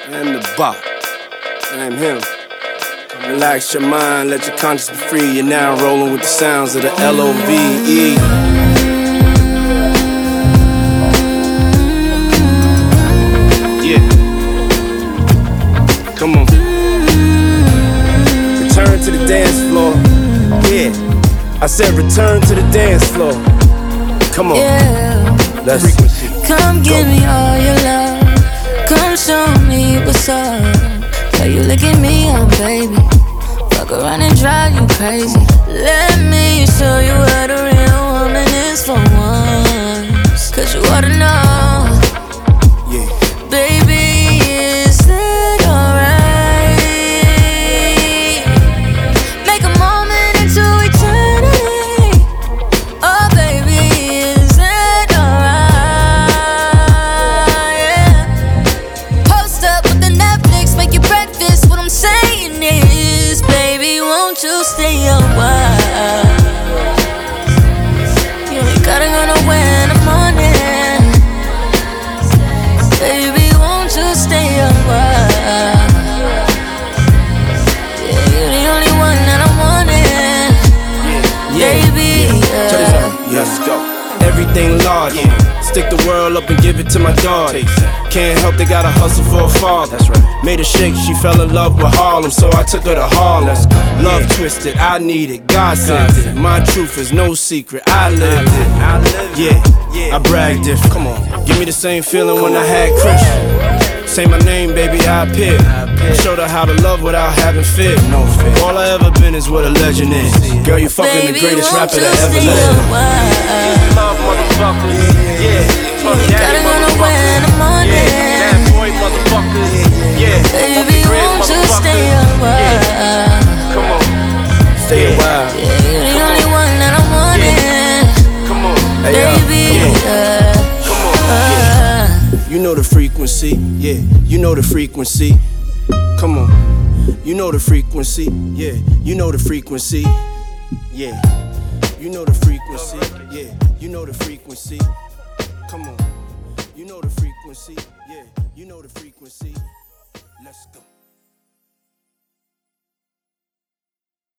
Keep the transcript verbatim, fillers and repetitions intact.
I am the bop. I am him. Relax your mind, let your conscience be free. You're now rolling with the sounds of the L O V E. Yeah. Come on. Return to the dance floor. Yeah. I said return to the dance floor. Come on. Yeah. Let's Come give me all your love. Come show me what's up. Girl, you licking me up, baby. Fuck around and drive you crazy. Let me show you what a real woman is for once. Cause you ought to know. Yeah. Baby, is that alright? Make a moment into eternity. Oh baby, is that alright? Yeah. Post up with the Netflix, make you breakfast. What I'm saying is, baby, won't you stay a while? You ain't gotta go nowhere in the morning. Baby, won't you stay a while? Yeah, you're the only one that I'm wanting. Baby, yeah. Let's go. Everything large. Yeah. Stick the world up and give it to my daughter. Can't help, they gotta hustle for a father. That's right. Made her shake, she fell in love with Harlem, so I took her to Harlem. Love yeah. Twisted, I need it, God sent it. My truth is no secret, I lived it. I lived yeah. yeah, I bragged it. Come on, give me the same feeling when I had Chris. Say my name, baby, I appear. Showed her how to love without having fear. No fear. All I ever been is what a legend is. Girl, you fucking baby, the greatest rapper that ever lived. Love motherfuckers, yeah. You gotta go nowhere in the morning. Yeah, that boy motherfuckers, yeah. Baby, won't you stay a while? Come on, Stay a while. Yeah, you're the only one that I'm wanting. come on, Baby, yeah. come on. Uh, You know the frequency, yeah. You know the frequency. Come on. You know the frequency, yeah. You know the frequency, yeah. You know the frequency, yeah. You know the frequency. Come on. You know the frequency, yeah. You know the frequency. Let's go.